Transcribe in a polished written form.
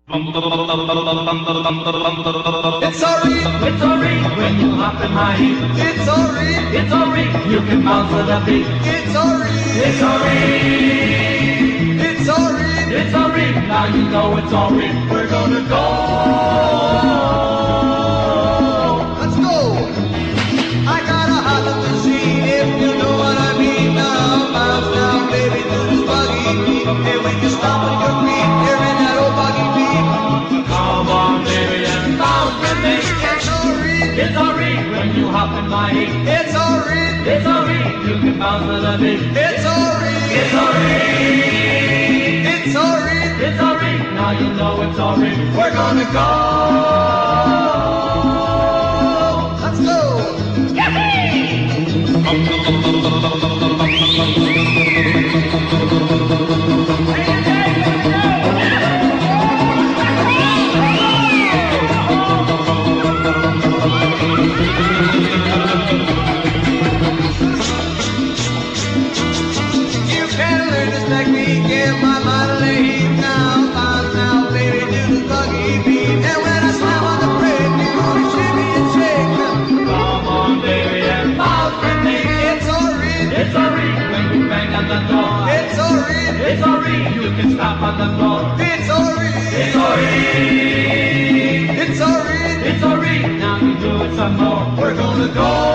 It's alright when you hop in my heat. It's alright, you can bounce to the beat. It's alright, now you know it's alright. We're gonna go. Let's go. I got a holler machine, if you know what I mean. Now bounce down, baby, to this buggy beat, and we can stop on your feet, hearing that old buggy beat. Come on, baby, and bounce with me. It's alright when you hop in my heat. It's alright, you can bounce to the beat. it's alright, It's alright, it's alright. it's alright, now you know it's alright. We're gonna go. Let's go. You can learn this technique in my Model 8 now. Bounce now, baby, do this buggy beat. And when I slam on the brake, you gonna shimmy and shake. Come on, baby, and bounce with me. It's alright, It's alright when you bang on the door. it's alright, It's alright, you can stop on the floor. it's alright, It's alright, it's alright. it's alright, now we do it some more. We're gonna go.